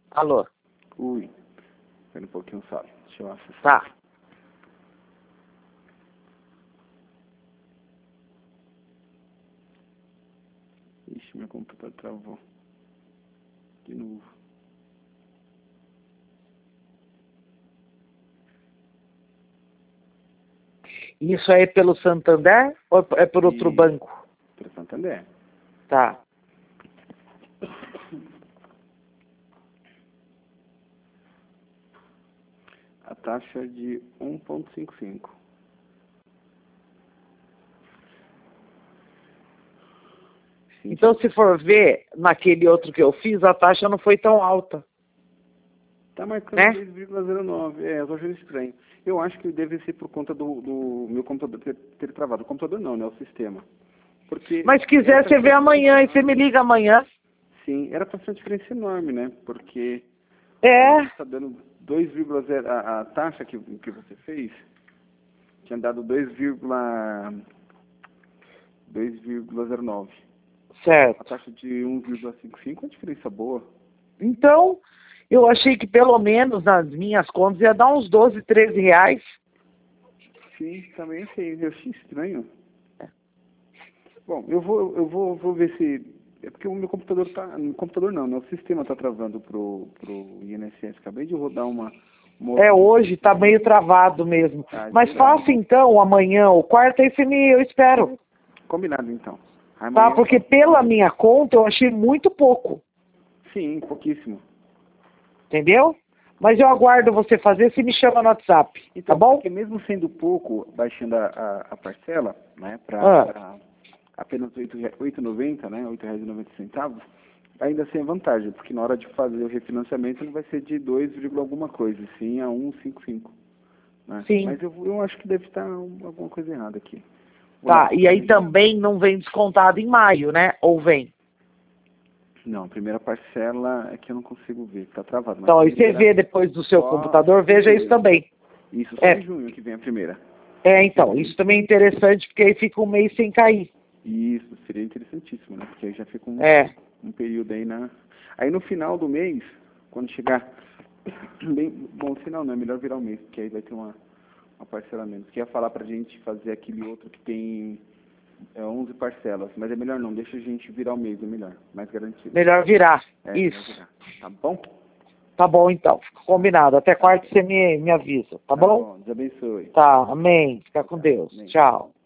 Alô? Ui. Espera um pouquinho só. Deixa eu acessar. Tá. Ixi, meu computador travou. De novo. Isso aí é pelo Santander ou é por outro E... banco? Para Santander. Tá. A taxa é de 1,55. Então, se for ver, naquele outro que eu fiz, a taxa não foi tão alta. Tá marcando Né? 2,09. Eu tô achando estranho. Eu acho que deve ser por conta do meu computador ter travado. O computador não, né? O sistema. Porque Mas se quiser, você vê amanhã e você me liga amanhã. sim, era para ser uma diferença enorme, né? Porque É. está dando 2,0. A taxa que você fez tinha dado 2,09. A Certo. taxa de 1,55 é uma diferença boa. Então, eu achei que pelo menos nas minhas contas ia dar uns 12, 13 reais. Sim, também achei. Eu achei estranho. Bom, eu vou ver se... É porque o meu computador tá... No computador não, né? O sistema tá travando pro INSS. Acabei de rodar uma É, hoje tá meio travado mesmo. Tá, Mas geral. faça então amanhã ou quarta, aí eu espero. Combinado, então. Tá? Amanhã... Porque pela minha conta eu achei muito pouco. Sim, pouquíssimo. Entendeu? Mas eu aguardo você fazer, se me chama no WhatsApp. Então, Tá bom? porque mesmo sendo pouco, baixando a parcela, né, Ah. para apenas R$ 8,90, né, R$ 8,90, ainda sem vantagem, porque na hora de fazer o refinanciamento não vai ser de 2, alguma coisa, sim a 1,55. Né? Sim. Mas eu acho que deve estar alguma coisa errada aqui. Tá, e aí também não vem descontado em maio, né? Ou vem? Não, a primeira parcela é que eu não consigo ver, está travado. Então, e você vê depois do seu computador, veja isso também. Isso, só em junho que vem a primeira. É, então, isso também é interessante, porque aí fica um mês sem cair. Isso, seria interessantíssimo, né? Porque aí já fica um período aí na... Aí no final do mês, quando chegar... Bem, bom, no final não, é melhor virar o mês, porque aí vai ter uma parcelamento. Porque ia falar pra gente fazer aquele outro que tem 11 parcelas, mas é melhor não, deixa a gente virar o mês, é melhor, mais garantido. Melhor virar, isso. isso. Virar. Tá bom? Tá bom, então, fica combinado. Até quarta você me avisa, tá bom? Deus abençoe. Tá, amém. Fica com Deus. Amém. Tchau.